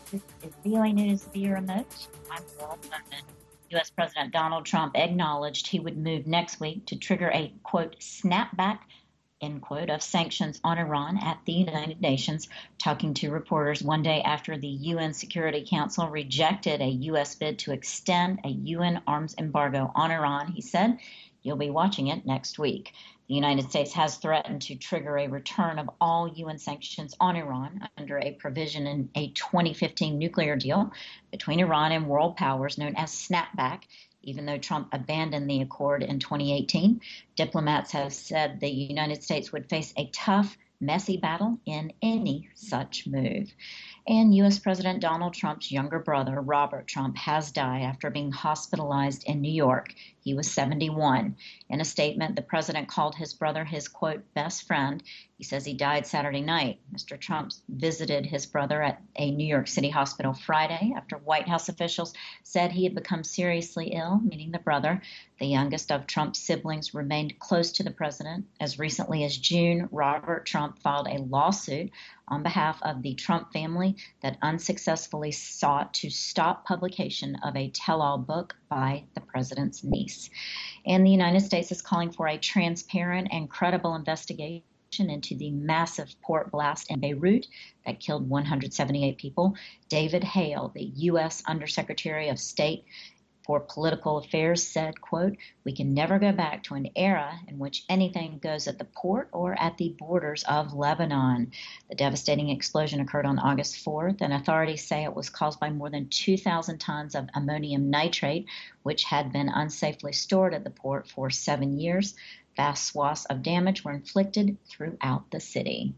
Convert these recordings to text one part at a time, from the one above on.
This is VOA News via remote. I'm Laurel Bowman. U.S. President Donald Trump acknowledged he would move next week to trigger a, quote, snapback, end quote, of sanctions on Iran at the United Nations, talking to reporters one day after the UN Security Council rejected a U.S. bid to extend a UN arms embargo on Iran. He said, "You'll be watching it next week." The United States has threatened to trigger a return of all UN sanctions on Iran under a provision in a 2015 nuclear deal between Iran and world powers known as Snapback. Even though Trump abandoned the accord in 2018, diplomats have said the United States would face a tough, messy battle in any such move. And U.S. President Donald Trump's younger brother, Robert Trump, has died after being hospitalized in New York. He was 71. In a statement, the president called his brother his, quote, best friend. He says he died Saturday night. Mr. Trump visited his brother at a New York City hospital Friday after White House officials said he had become seriously ill, meaning the brother. The youngest of Trump's siblings remained close to the president. As recently as June, Robert Trump filed a lawsuit on behalf of the Trump family that unsuccessfully sought to stop publication of a tell-all book by the president's niece. And the United States is calling for a transparent and credible investigation into the massive port blast in Beirut that killed 178 people. David Hale, the U.S. Undersecretary of State for Political Affairs, said, quote, "We can never go back to an era in which anything goes at the port or at the borders of Lebanon." The devastating explosion occurred on August 4th, and authorities say it was caused by more than 2,000 tons of ammonium nitrate, which had been unsafely stored at the port for 7 years. Vast swaths of damage were inflicted throughout the city.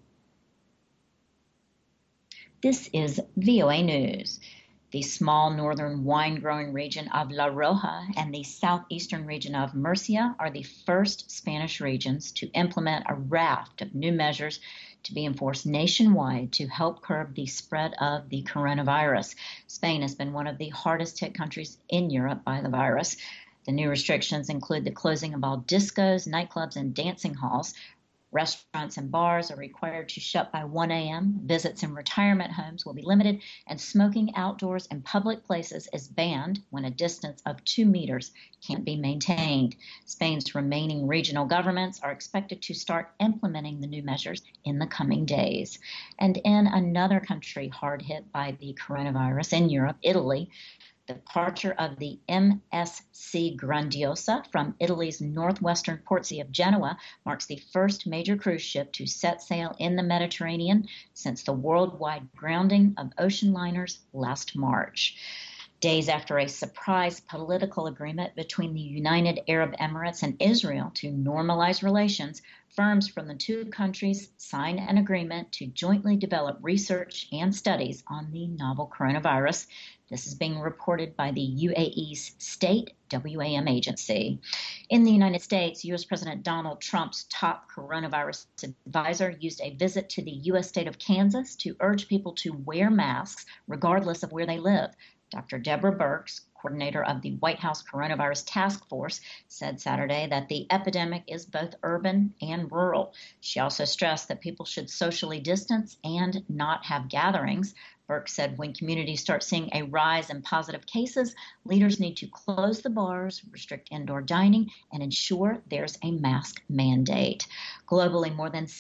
This is VOA News. The small northern wine-growing region of La Rioja and the southeastern region of Murcia are the first Spanish regions to implement a raft of new measures to be enforced nationwide to help curb the spread of the coronavirus. Spain has been one of the hardest hit countries in Europe by the virus. The new restrictions include the closing of all discos, nightclubs, and dancing halls. Restaurants and bars are required to shut by 1 a.m. Visits in retirement homes will be limited, and smoking outdoors in public places is banned when a distance of 2 meters can't be maintained. Spain's remaining regional governments are expected to start implementing the new measures in the coming days. And in another country hard hit by the coronavirus in Europe, Italy, the departure of the MSC Grandiosa from Italy's northwestern port city of Genoa marks the first major cruise ship to set sail in the Mediterranean since the worldwide grounding of ocean liners last March. Days after a surprise political agreement between the United Arab Emirates and Israel to normalize relations, firms from the two countries signed an agreement to jointly develop research and studies on the novel coronavirus. This is being reported by the UAE's state WAM agency. In the United States, U.S. President Donald Trump's top coronavirus advisor used a visit to the U.S. state of Kansas to urge people to wear masks regardless of where they live. Dr. Deborah Birx, coordinator of the White House Coronavirus Task Force, said Saturday that the epidemic is both urban and rural. She also stressed that people should socially distance and not have gatherings. Birx said when communities start seeing a rise in positive cases, leaders need to close the bars, restrict indoor dining, and ensure there's a mask mandate. Globally, more than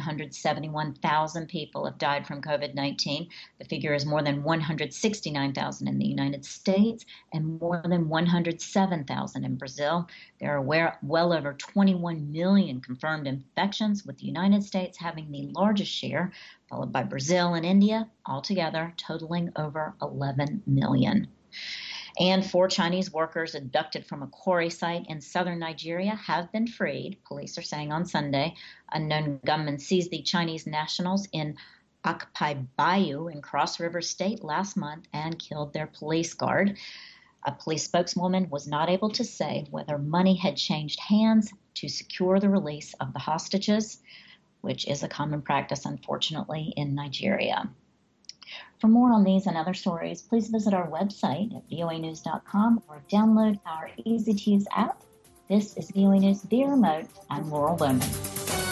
771,000 people have died from COVID-19. The figure is more than 169,000 in the United States and more than 107,000 in Brazil. There are well over 21 million confirmed infections, with the United States having the largest share, followed by Brazil and India, altogether totaling over 11 million. And 4 Chinese workers abducted from a quarry site in southern Nigeria have been freed, police are saying on Sunday. Unknown gunmen seized the Chinese nationals in Akpai Bayou in Cross River State last month and killed their police guard. A police spokeswoman was not able to say whether money had changed hands to secure the release of the hostages, which is a common practice, unfortunately, in Nigeria. For more on these and other stories, please visit our website at voanews.com or download our easy-to-use app. This is VOA News via remote. I'm Laurel Bowman.